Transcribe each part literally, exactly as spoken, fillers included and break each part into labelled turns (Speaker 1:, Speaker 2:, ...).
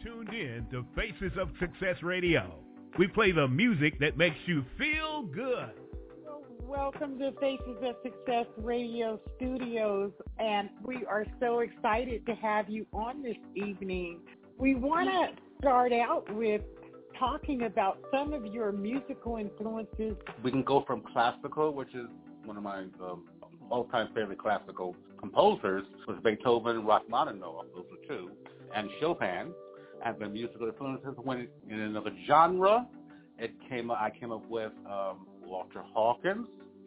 Speaker 1: tuned in to Faces of Success Radio. We play the music that makes you feel good.
Speaker 2: Well, welcome to Faces of Success Radio Studios, and we are so excited to have you on this evening. We want to start out with talking about some of your musical influences.
Speaker 3: We can go from classical, which is one of my um, all-time favorite classical composers, was Beethoven, Rachmaninoff, those are two, and Chopin. And the musical influences went in another genre. It came. I came up with um, Walter Hawkins.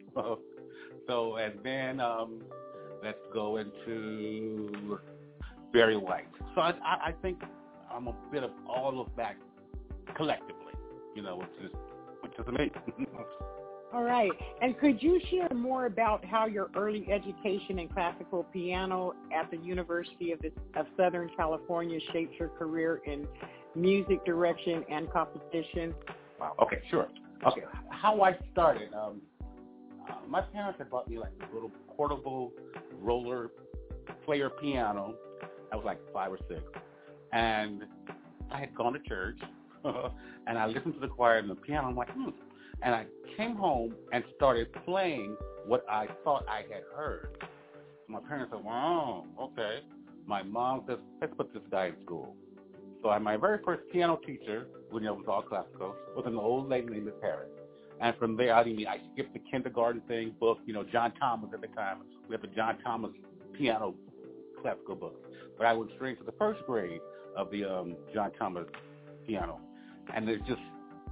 Speaker 3: so, and then um, let's go into Barry White. So I, I think I'm a bit of all of that collectively, you know, which is which is amazing.
Speaker 2: All right. And could you share more about how your early education in classical piano at the University of, the, of Southern California shaped your career in music direction and composition?
Speaker 3: Wow. Okay, sure. Okay. How I started, um, uh, my parents had bought me like a little portable roller player piano. I was like five or six. And I had gone to church, and I listened to the choir and the piano. I'm like, hmm. And I came home and started playing what I thought I had heard. My parents said, wow, okay. My mom says, let's put this guy in school. So I, my very first piano teacher, when it was all classical, was an old lady named Miss Harris. And from there, I mean, I skipped the kindergarten thing book, you know, John Thomas at the time. We had the John Thomas piano classical book. But I went straight to the first grade of the um, John Thomas piano. And it just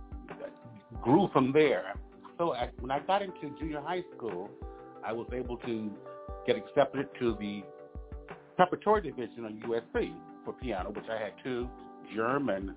Speaker 3: grew from there. So I, when I got into junior high school, I was able to get accepted to the preparatory division of U S C for piano, which I had two German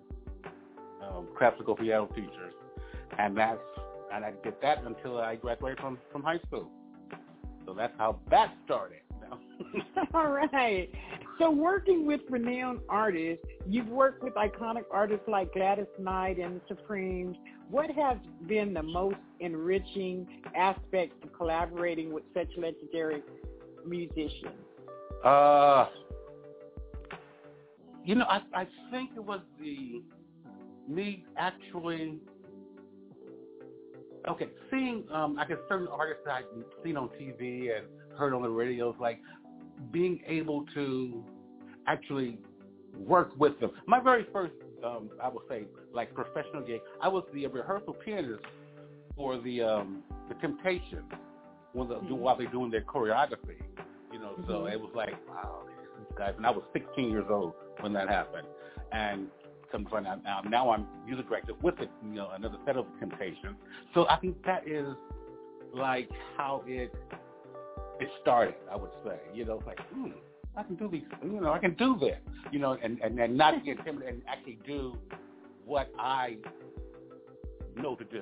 Speaker 3: um, classical piano teachers, and that's and I did that until I graduated from, from high school. So that's how that started.
Speaker 2: All right. So working with renowned artists, you've worked with iconic artists like Gladys Knight and the Supremes. What has been the most enriching aspect of collaborating with such legendary musicians?
Speaker 3: Uh, you know, I, I think it was the me actually, okay, seeing, um, I guess, certain artists that I've seen on T V and heard on the radios, like being able to actually work with them. My very first, um, I would say, like professional gig, I was the rehearsal pianist for the um, the Temptations when the, mm-hmm. while they're doing their choreography. You know, mm-hmm. so it was like, wow, these guys. And I was sixteen years old when that happened. And come to find out now, now I'm music director with it, you know, another set of Temptations. So I think that is like how it it started, I would say. You know, it's like, hmm, I can do these, you know, I can do this, you know, and, and, and not get intimidated and actually do what I know to do.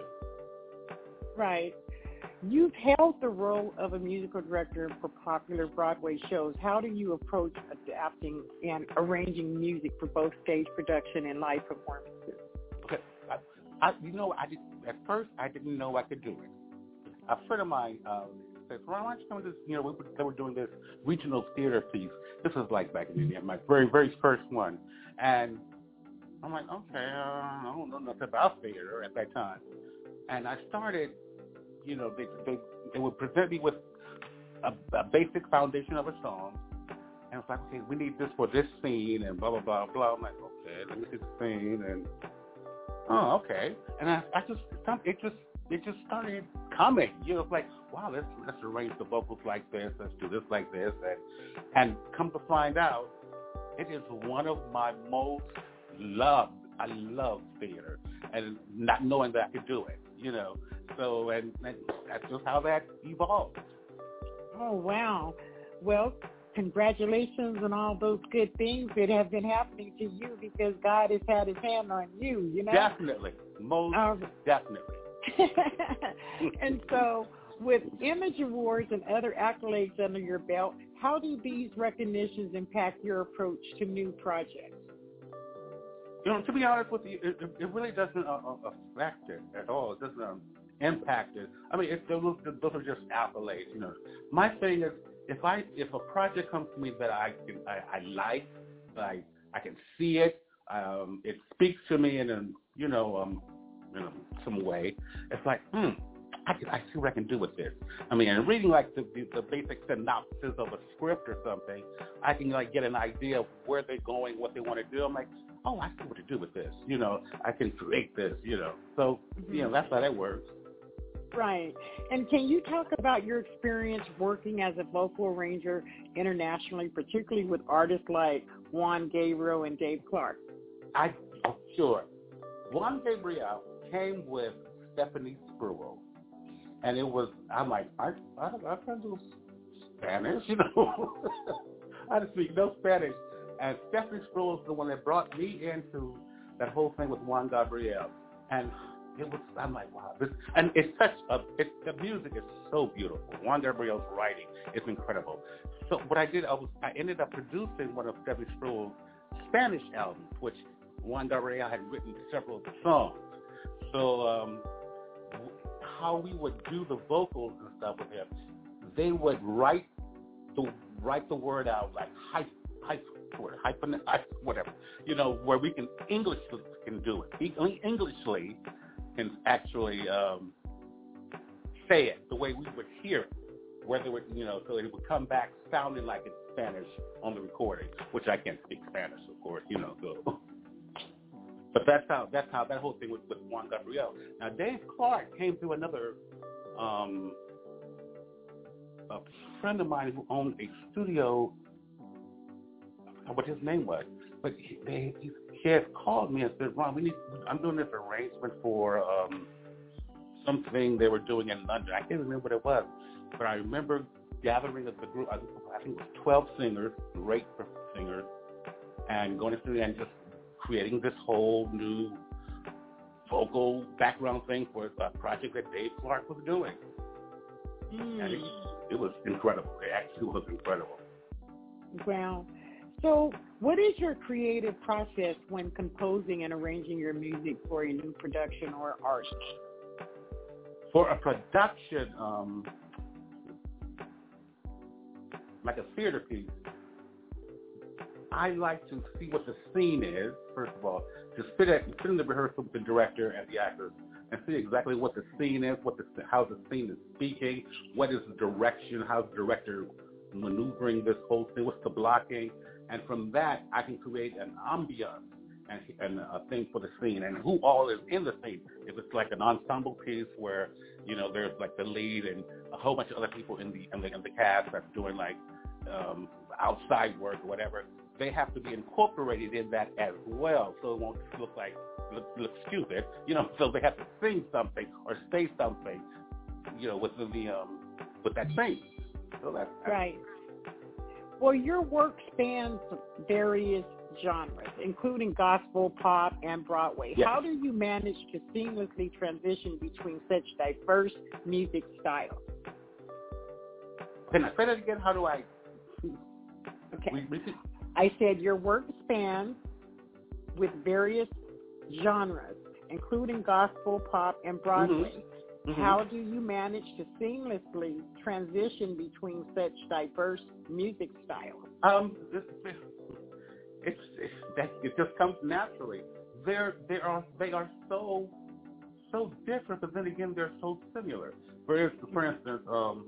Speaker 2: Right. You've held the role of a musical director for popular Broadway shows. How do you approach adapting and arranging music for both stage production and live performances?
Speaker 3: Okay. I, I, you know, I did, at first I didn't know I could do it. A friend of mine uh, said, "Ron, why don't you come to this?" You know, we were, they were doing this regional theater piece. This was like back in India, my very, very first one. And I'm like, okay, uh, I don't know nothing about theater at that time. And I started, you know, they they, they would present me with a, a basic foundation of a song. And it's like, okay, we need this for this scene and blah, blah, blah, blah. I'm like, okay, let me see the scene. And, oh, okay. And I, I just, it just, it just started coming. You know, it's like, wow, let's let's arrange the vocals like this. Let's do this like this. And, and come to find out, it is one of my most loved. I love theater. And not knowing that I could do it, you know. So, and, and that's just how that evolved.
Speaker 2: Oh, wow. Well, congratulations on all those good things that have been happening to you because God has had his hand on you, you know?
Speaker 3: Definitely. Most um, definitely.
Speaker 2: And so with Image Awards and other accolades under your belt, how do these recognitions impact your approach to new projects?
Speaker 3: You know, to be honest with you, it, it really doesn't uh, affect it at all. It doesn't um, impact it. I mean, it, those, those are just accolades, you know. My thing is, if I if a project comes to me that I can, I, I like, I I can see it, um, it speaks to me in a, you know, um, in a, some way. It's like, hmm, I, can, I see what I can do with this. I mean, and reading like the, the, the basic synopsis of a script or something, I can like get an idea of where they're going, what they want to do. I'm like, oh, I see what to do with this. You know, I can create this, you know. So, mm-hmm. you know, that's how that works.
Speaker 2: Right. And can you talk about your experience working as a vocal arranger internationally, particularly with artists like Juan Gabriel and Dave Clark?
Speaker 3: I, oh, sure. Juan Gabriel came with Stephanie Spruill. And it was, I'm like, I, I, I can't do Spanish, you know. I didn't speak no Spanish. And Stephanie Spruill was the one that brought me into that whole thing with Juan Gabriel. And it was, I'm like, wow. This, and it's such a, it, the music is so beautiful. Juan Gabriel's writing is incredible. So what I did, I was, I ended up producing one of Stephanie Spruill's Spanish albums, which Juan Gabriel had written several songs. So um, how we would do the vocals and stuff with him, they would write the write the word out like hype, hype, hyphen, hype, whatever, you know, where we can English can do it. Englishly can actually um, say it the way we would hear it, whether it, you know, so it would come back sounding like it's Spanish on the recording, which I can't speak Spanish, of course, you know, so. But that's how that's how that whole thing was with Juan Gabriel. Now, Dave Clark came through another um, a friend of mine who owned a studio. I forgot what his name was, but he, they, he, he had called me and said, "Ron, we need. I'm doing this arrangement for um, something they were doing in London. I can't remember what it was, but I remember gathering of the group. I think it was twelve singers, great singers, and going through and just creating this whole new vocal background thing for a project that Dave Clark was doing. Mm. And it, it was incredible. It actually was incredible.
Speaker 2: Wow. So what is your creative process when composing and arranging your music for a new production or artist?
Speaker 3: For a production, um, like a theater piece, I like to see what the scene is, first of all, to sit, at, sit in the rehearsal with the director and the actors and see exactly what the scene is, what the, how the scene is speaking, what is the direction, how's the director maneuvering this whole thing, what's the blocking, and from that I can create an ambiance and, and a thing for the scene and who all is in the scene. If it's like an ensemble piece where, you know, there's like the lead and a whole bunch of other people in the in the, in the cast that's doing like um, outside work or whatever, they have to be incorporated in that as well, so it won't look like look, look stupid, you know. So they have to sing something or say something, you know, with the um, with that thing. So that's
Speaker 2: right. Well, your work spans various genres, including gospel, pop, and Broadway.
Speaker 3: Yes.
Speaker 2: How do you manage to seamlessly transition between such diverse music styles?
Speaker 3: Can I say that again? How do I?
Speaker 2: Okay.
Speaker 3: Repeat?
Speaker 2: I said your work spans with various genres, including gospel, pop, and Broadway. Mm-hmm. Mm-hmm. How do you manage to seamlessly transition between such diverse music styles?
Speaker 3: Um, it's, it's, it's that it just comes naturally. They're they are they are so so different, but then again they're so similar. For instance, for instance, um,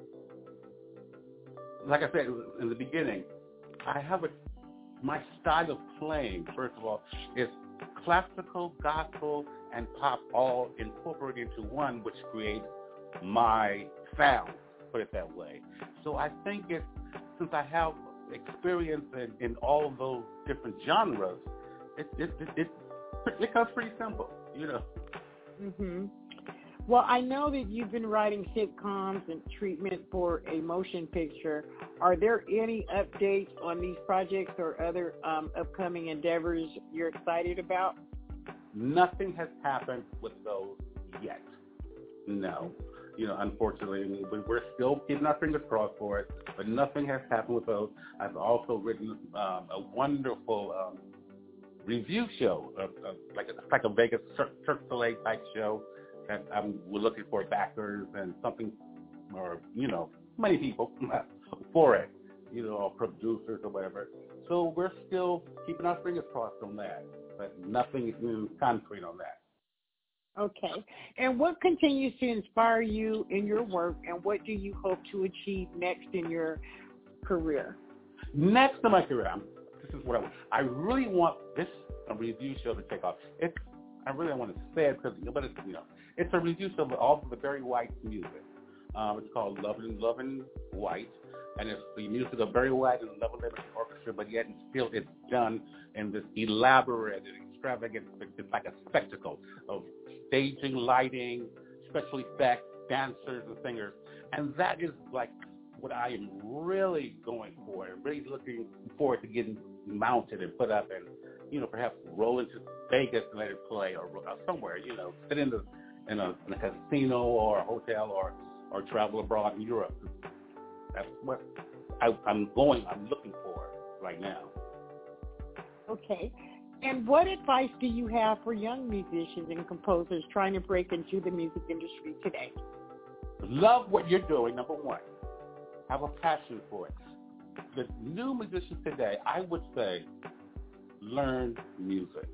Speaker 3: like I said in the beginning, I have a, my style of playing, first of all, is classical, gospel, and pop all incorporated into one, which creates my sound, put it that way. So I think it's, since I have experience in, in all of those different genres, it, it, it, it, it becomes pretty simple, you know.
Speaker 2: Mm-hmm. Well, I know that you've been writing sitcoms and treatment for a motion picture. Are there any updates on these projects or other um, upcoming endeavors you're excited about?
Speaker 3: Nothing has happened with those yet. No. You know, unfortunately, we're still keeping our fingers crossed for it, but nothing has happened with those. I've also written um, a wonderful um, review show, uh, uh, like, a, like a Vegas Cirque du Soleil type show. And um, we're looking for backers and something, or, you know, many people for it, you know, or producers or whatever. so we're still keeping our fingers crossed on that, but nothing is concrete on that.
Speaker 2: Okay. And what continues to inspire you in your work, and what do you hope to achieve next in your career?
Speaker 3: Next in my career, I'm, this is what I want. I really want this a review show to take off. It's I really want to say it because, but it's you know, it's a review show of all of the Barry White's music. Um, it's called Lovin' Lovin' White, and it's the music of Barry White and the Lovin' Liberty Orchestra, but yet it's still it's done in this elaborate and extravagant. It's like a spectacle of staging, lighting, special effects, dancers, and singers, and that is like what I am really going for, and really looking forward to getting mounted and put up, and you know, perhaps roll into Vegas and let it play, or, or somewhere, you know, sit in, the, in, a, in a casino or a hotel, or or travel abroad in Europe. That's what I, I'm going, I'm looking for right now.
Speaker 2: Okay. And what advice do you have for young musicians and composers trying to break into the music industry today?
Speaker 3: Love what you're doing, number one. Have a passion for it. The new musicians today, I would say, learn music.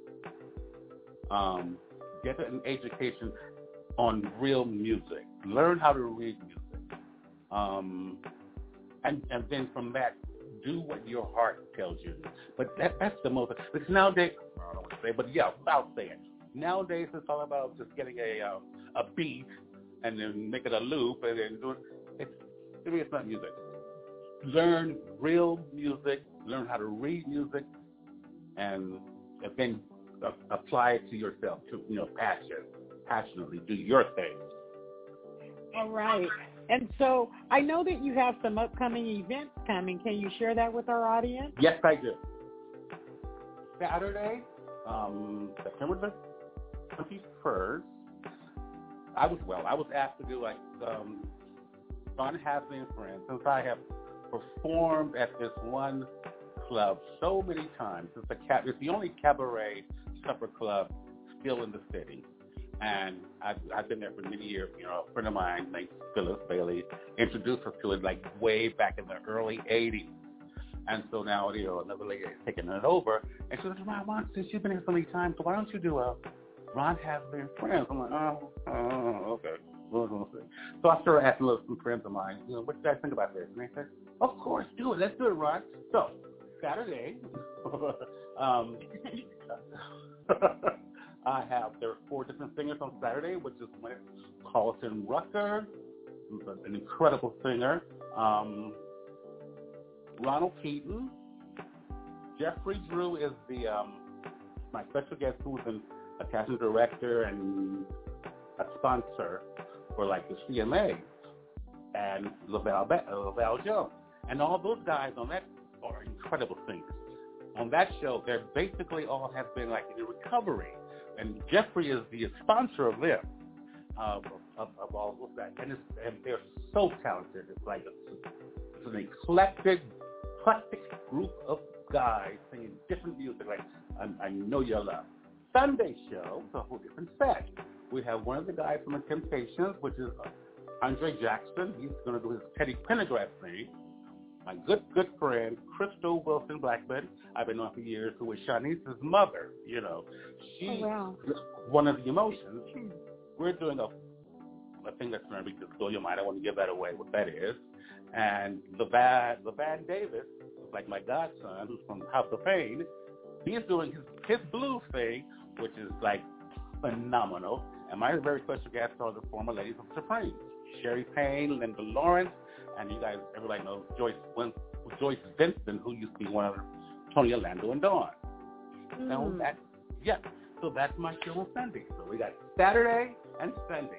Speaker 3: Um, get an education on real music. Learn how to read music. Um, and, and then from that, do what your heart tells you. But that, that's the most, because nowadays, I don't want to say, but yeah, I'll say it. Nowadays, it's all about just getting a uh, a beat and then make it a loop and then do it. It's, to me, it's not music. Learn real music, learn how to read music, and, and then uh, apply it to yourself, to, you know, passion, passionately do your thing.
Speaker 2: All right. And so I know that you have some upcoming events coming. Can you share that with our audience?
Speaker 3: Yes, I do. Saturday, um, September the twenty-first, I was, well, I was asked to do like um, Ron Hasley and Friends, since I have performed at this one club so many times. It's, a cab- it's the only cabaret supper club still in the city. And I've, I've been there for many years. You know, a friend of mine named Phyllis Bailey introduced us to it like way back in the early eighties. And so now, you know, another lady is taking it over. And she says, Ron, Ron, since you've been here so many times, so why don't you do a Ron Hasley and Friends? I'm like, oh, oh okay. So I started asking some friends of mine, you know, what do you guys think about this? And they said, of course, do it. Let's do it, Ron. So Saturday, um, I have, there are four different singers on Saturday, which is Carlton Rucker, who's an incredible singer, um, Ronald Keaton, Jeffrey Drew is the um, my special guest, who is an, a casting director and a sponsor for like the C M A, and Lavelle, Lavelle Jones. And all those guys on that are incredible singers. On that show, they're basically all have been like in recovery. And Jeffrey is the sponsor of them, uh, of, of all of that. And, it's, and they're so talented. It's like a, it's an eclectic, eclectic group of guys singing different music. Like I, I know you'll love. Sunday show, it's a whole different set. We have one of the guys from the Temptations, which is Andre Jackson. He's going to do his Teddy Pendergrass thing. My good, good friend, Crystal Wilson Blackman, I've been on for years, who is Shanice's mother, you know. She's
Speaker 2: oh, wow.
Speaker 3: one of the emotions. We're doing a, a thing that's going to be just blow your mind. I want to give that away, what that is. And Levan, Levan Davis, like my godson, who's from House of Pain, he's doing his, his blues thing, which is like phenomenal. And my very special guests are the former ladies of Supreme, Sherry Payne, Linda Lawrence, and you guys, everybody knows Joyce Joyce Vincent, who used to be one of Tony Orlando and Dawn. Mm. So that, yeah, so that's my show on Sunday. So we got Saturday and Sunday.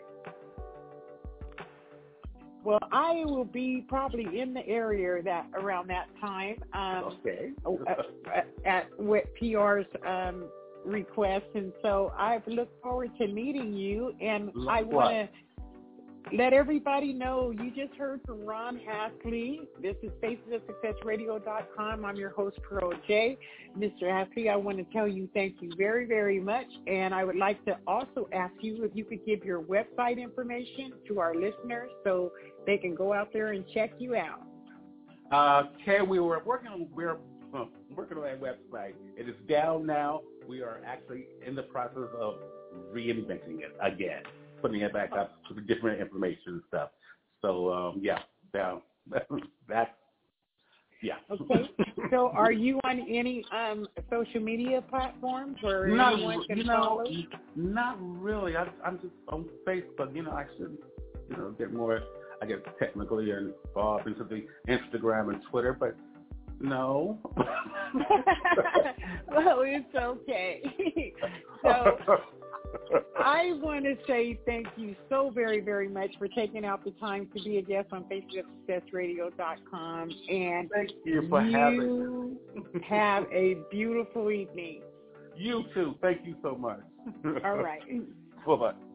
Speaker 2: Well, I will be probably in the area that around that time. Um,
Speaker 3: okay.
Speaker 2: at, at with P R's um, request, and so I look forward to meeting you. And
Speaker 3: Look
Speaker 2: I
Speaker 3: what?
Speaker 2: want to let everybody know you just heard from Ron Hasley. This is faces of success radio dot com. I'm your host, Pearl J. Mister Hasley, I want to tell you thank you very, very much. And I would like to also ask you if you could give your website information to our listeners so they can go out there and check you out.
Speaker 3: Uh, okay, we were working on, we're working on that website. It is down now. We are actually in the process of reinventing it again, putting it back up to the different information and stuff. So, um, yeah, down. That's, yeah.
Speaker 2: Okay. So are you on any um, social media platforms or
Speaker 3: not,
Speaker 2: anyone can
Speaker 3: you know,
Speaker 2: follow?
Speaker 3: Not really. I, I'm just on Facebook. You know, I should, you know, get more, I guess, technically involved into the Instagram and Twitter, but no.
Speaker 2: Well, it's okay. So I want to say thank you so very, very much for taking out the time to be a guest on Faces of Success Radio dot com. And
Speaker 3: thank you for
Speaker 2: you
Speaker 3: having me.
Speaker 2: have a beautiful evening.
Speaker 3: You too. Thank you so much.
Speaker 2: All right.
Speaker 3: Bye-bye.